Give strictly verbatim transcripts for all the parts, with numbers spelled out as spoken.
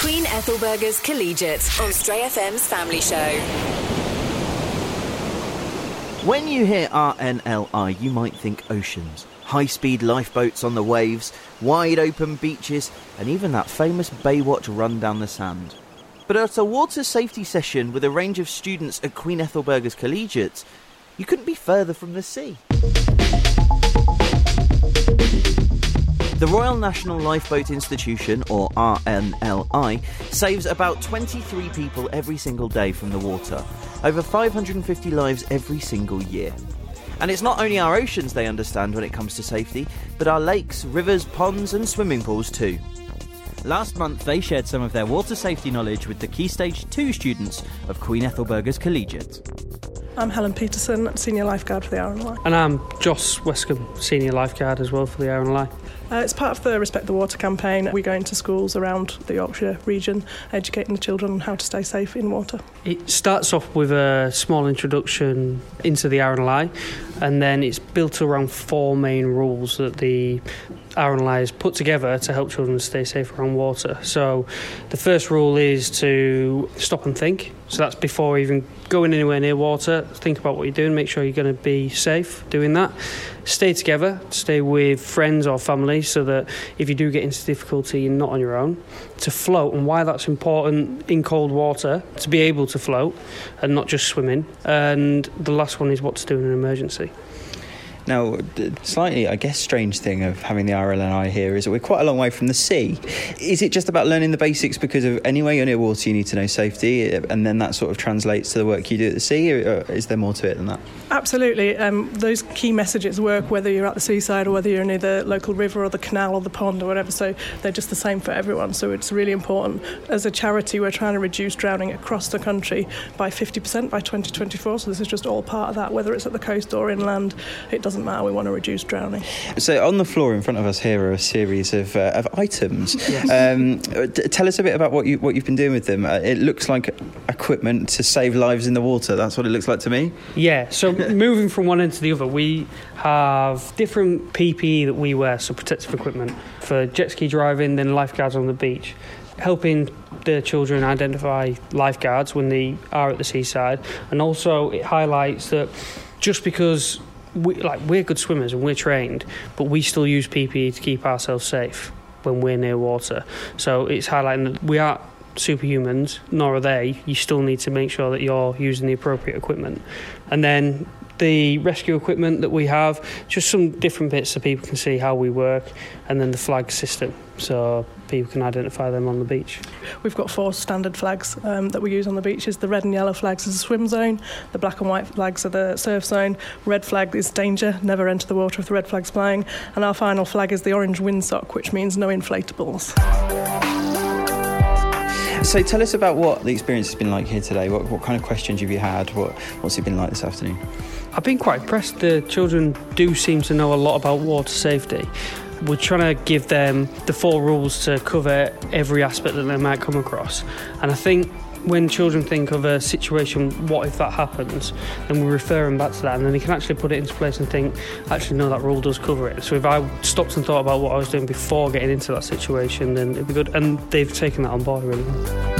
Queen Ethelburgers Collegiate on Stray F M's Family Show. When you hear R N L I, you might think oceans. High-speed lifeboats on the waves, wide open beaches, and even that famous Baywatch run down the sand. But at a water safety session with a range of students at Queen Ethelburgers Collegiate, you couldn't be further from the sea. The Royal National Lifeboat Institution, or R N L I, saves about twenty-three people every single day from the water. Over five hundred fifty lives every single year. And it's not only our oceans they understand when it comes to safety, but our lakes, rivers, ponds and swimming pools too. Last month they shared some of their water safety knowledge with the Key Stage two students of Queen Ethelburgers Collegiate. I'm Helen Peterson, Senior Lifeguard for the R N L I. And I'm Joss Wescombe, Senior Lifeguard as well for the R N L I. Uh, it's part of the Respect the Water campaign. We go into schools around the Yorkshire region, educating the children on how to stay safe in water. It starts off with a small introduction into the R N L I, and then it's built around four main rules that the R N L I has put together to help children stay safe around water. So the first rule is to stop and think. So that's before even going anywhere near water. Think about what you're doing, make sure you're going to be safe doing that. Stay together, stay with friends or family so that if you do get into difficulty, you're not on your own. To float, and why that's important in cold water, to be able to float and not just swimming. And the last one is what to do in an emergency. Now, slightly, I guess, strange thing of having the R N L I here is that we're quite a long way from the sea. Is it just about learning the basics because of anywhere you're near water, you need to know safety, and then that sort of translates to the work you do at the sea, or is there more to it than that? Absolutely. Um, those key messages work whether you're at the seaside or whether you're near the local river or the canal or the pond or whatever, so they're just the same for everyone. So it's really important. As a charity, we're trying to reduce drowning across the country by fifty percent by twenty twenty-four, so this is just all part of that, whether it's at the coast or inland. It doesn't matter, we want to reduce drowning. So on the floor in front of us here are a series of uh, of items. Yes. Um, d- tell us a bit about what, you, what you've been doing with them. Uh, it looks like equipment to save lives in the water. That's what it looks like to me. Yeah, so moving from one end to the other, we have different P P E that we wear, so protective equipment for jet ski driving, then lifeguards on the beach, helping the children identify lifeguards when they are at the seaside. And also it highlights that just because we, like, we're good swimmers and we're trained, but we still use P P E to keep ourselves safe when we're near water. So it's highlighting that we aren't superhumans, nor are they. You still need to make sure that you're using the appropriate equipment. And then the rescue equipment that we have, just some different bits so people can see how we work, and then the flag system so people can identify them on the beach. We've got four standard flags um, that we use on the beaches. The red and yellow flags is the swim zone, the black and white flags are the surf zone, red flag is danger, never enter the water if the red flag's flying, and our final flag is the orange windsock, which means no inflatables. So tell us about what the experience has been like here today. What, what kind of questions have you had? What, what's it been like this afternoon? I've been quite impressed. The children do seem to know a lot about water safety. We're trying to give them the four rules to cover every aspect that they might come across. And I think when children think of a situation, what if that happens, then we refer them back to that, and then they can actually put it into place and think, actually, no, that rule does cover it. So if I stopped and thought about what I was doing before getting into that situation, then it'd be good. And they've taken that on board really well.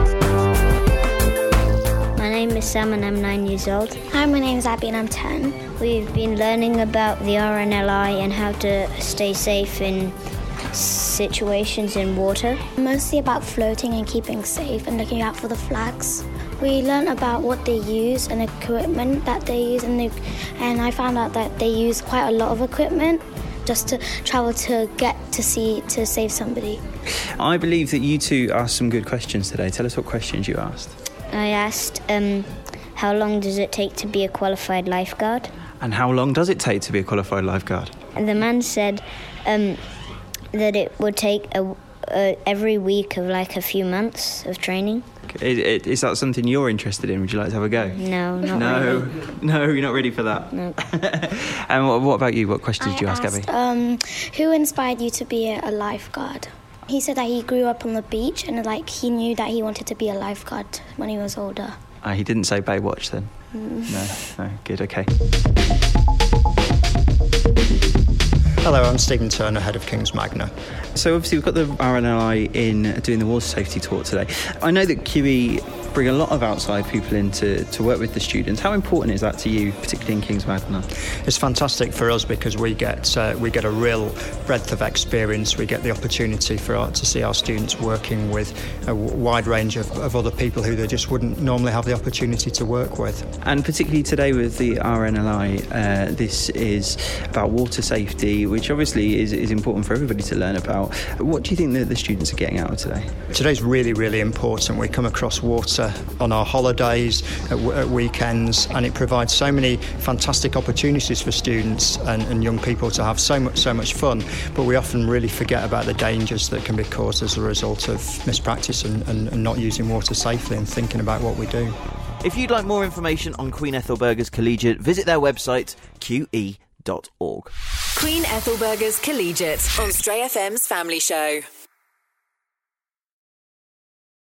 My name is Sam and I'm nine years old. Hi, my name is Abby and I'm ten. We've been learning about the R N L I and how to stay safe in situations in water. Mostly about floating and keeping safe and looking out for the flags. We learned about what they use and equipment that they use, and, they, and I found out that they use quite a lot of equipment just to travel to get to see to save somebody. I believe that you two asked some good questions today. Tell us what questions you asked. I asked, um, how long does it take to be a qualified lifeguard? And how long does it take to be a qualified lifeguard? And the man said um, that it would take a, a, every week of like a few months of training. Is, is that something you're interested in? Would you like to have a go? No, not no, really. No, you're not ready for that? No. And what, what about you? What questions I did you ask, asked, Abby? Um, who inspired you to be a, a lifeguard? He said that he grew up on the beach and like he knew that he wanted to be a lifeguard when he was older. Uh, he didn't say Baywatch then? Mm. No, no, good, okay. Hello, I'm Stephen Turner, Head of Kings Magna. So obviously we've got the R N L I in doing the water safety talk today. I know that Q E bring a lot of outside people in to, to work with the students. How important is that to you, particularly in Kings Magna? It's fantastic for us because we get uh, we get a real breadth of experience. We get the opportunity for our, to see our students working with a w- wide range of, of other people who they just wouldn't normally have the opportunity to work with. And particularly today with the R N L I, uh, this is about water safety, which obviously is, is important for everybody to learn about. What do you think that the students are getting out of today? Today's really, really important. We come across water on our holidays, at, w- at weekends, and it provides so many fantastic opportunities for students and, and young people to have so much, so much fun. But we often really forget about the dangers that can be caused as a result of mispractice and, and, and not using water safely and thinking about what we do. If you'd like more information on Queen Ethelburgers Collegiate, visit their website, q e dot org. Queen Ethelburgers Collegiate on Stray F M's Family Show.